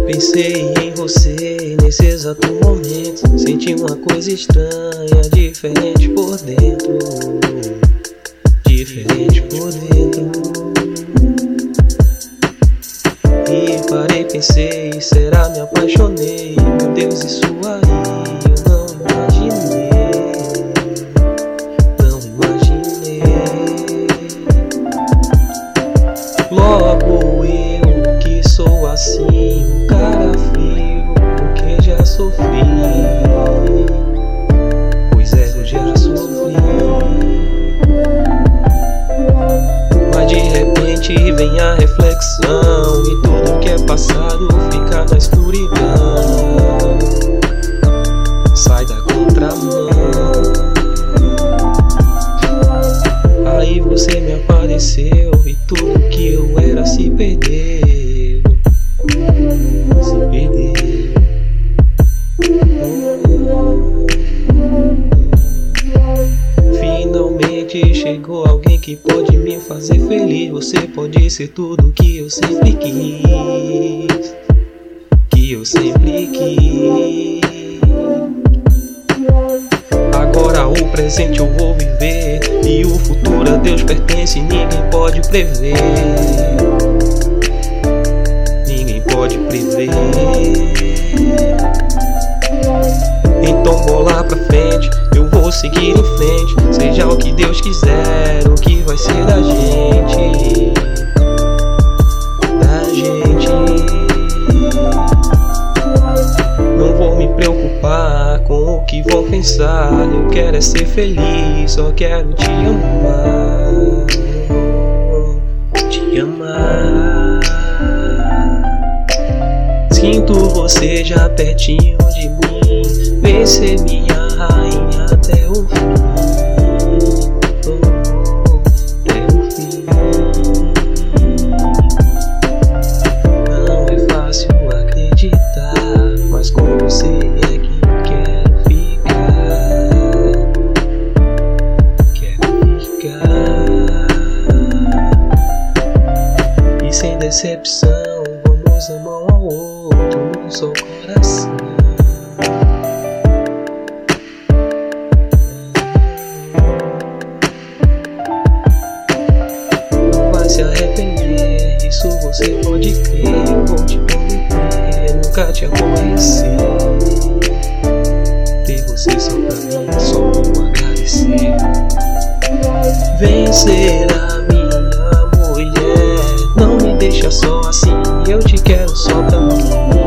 Pensei em você nesse exato momento. Senti uma coisa estranha, diferente por dentro. Diferente por dentro. E parei, pensei, será me apaixonei? Meu Deus, isso aí eu não imaginei. Não imaginei. Logo eu que sou assim, um cara frio, porque já sofri. Pois é, eu já sofri. Mas de repente vem a reflexão, e tudo que é passado fica na escuridão. Sai da contramão. Aí você me apareceu e tudo que eu era se perdeu. Se perdeu. Finalmente chegou alguém que pode me fazer feliz. Você pode ser tudo que eu sempre quis. Que eu sempre quis. Agora o presente eu vou viver, e o futuro a Deus pertence, ninguém pode prever. Ninguém pode prever. Então bola pra frente, eu vou seguir em frente. Seja o que Deus quiser, o que vai ser da gente. Da gente. Não vou me preocupar com o que vão pensar. Eu quero é ser feliz, só quero te amar. Te amar. Sinto você já pertinho de mim. Vem ser minha rainha até o fim. Até o fim. Não é fácil acreditar, mas com você é que eu quero ficar. Quero ficar. E sem decepção vamos amar um ao outro, um só coração. Não vai se arrepender, isso você pode crer. Eu vou te prometer, nunca te aborrecer. Ter você só pra mim, só vou agradecer. Vem ser a minha mulher, não me deixa só assim, eu te quero só pra mim.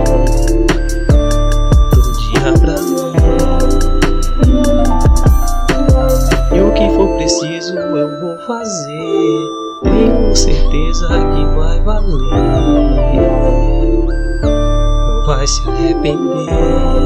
Todinha pra mim. E o que for preciso eu vou fazer, tenho certeza que vai valer. Não vai se arrepender.